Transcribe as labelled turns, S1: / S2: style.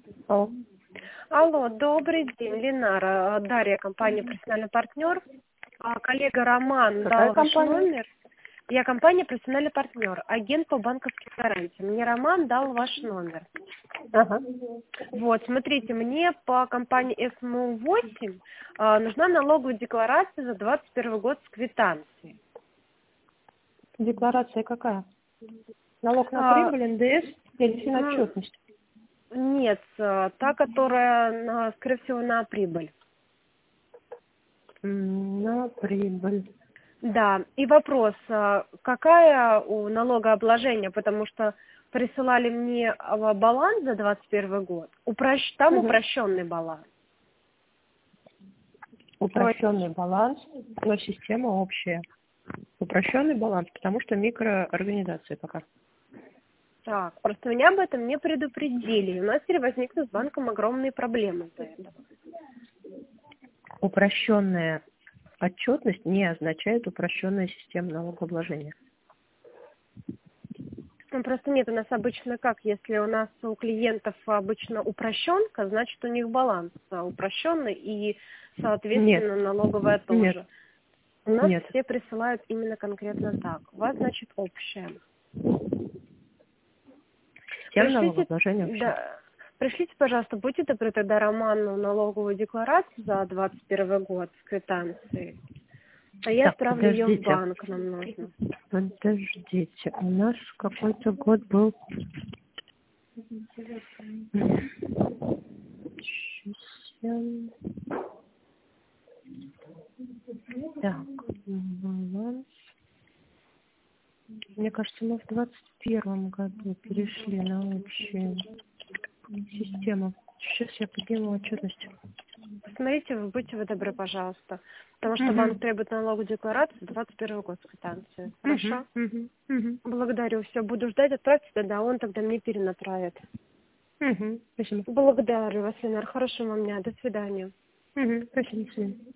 S1: Алло.
S2: Алло, добрый день, Ленара, Дарья, компания «Профессиональный партнер». Коллега Роман
S1: Какая
S2: дал ваш
S1: компания?
S2: номер. Я компания «Профессиональный партнер», агент по банковским гарантиям. Мне Роман дал ваш номер.
S1: Ага.
S2: Вот, смотрите, мне по компании СМУ-8 нужна налоговая декларация за 2021 год с квитанцией.
S1: Декларация какая? Налог на
S2: А,
S1: прибыль, НДС или финотчетность?
S2: Нет, та, которая, скорее всего, на прибыль.
S1: На прибыль.
S2: Да, и вопрос, какая у налогообложения, потому что присылали мне баланс за 2021 год, там
S1: Угу.
S2: упрощенный баланс.
S1: Упрощенный баланс, но система общая. Упрощенный баланс, потому что микроорганизация пока.
S2: Так, просто меня об этом не предупредили, и у нас теперь возникнут с банком огромные проблемы из-за этого.
S1: Упрощенная отчетность не означает упрощенная система налогообложения.
S2: Ну, просто нет, у нас обычно как, если у нас у клиентов обычно упрощенка, значит у них баланс упрощенный и, соответственно,
S1: Нет.
S2: налоговая
S1: Нет.
S2: тоже. У нас
S1: Нет.
S2: все присылают именно конкретно так. У вас, значит, общее.
S1: Система налогообложения общая.
S2: Да, пришлите, пожалуйста, будьте добры, тогда Роману налоговую декларацию за 2021 год с квитанцией. А я
S1: Так,
S2: отправлю ее в
S1: подождите.
S2: банк, нам нужно.
S1: Подождите. У нас какой-то год был... Так, баланс. Мне кажется, мы в 2021 году перешли на общую систему. Сейчас я подниму отчетность.
S2: Посмотрите, вы будьте вы добры, пожалуйста. Потому что банк
S1: Угу.
S2: требует налоговую декларацию за 2021 год с квитанцией. Хорошо?
S1: Угу.
S2: Благодарю. Все, буду ждать, отправьте тогда, он тогда мне перенаправит.
S1: Угу. Спасибо.
S2: Благодарю вас, Ленар. Хорошего вам дня. До свидания.
S1: Угу. Спасибо. До свидания.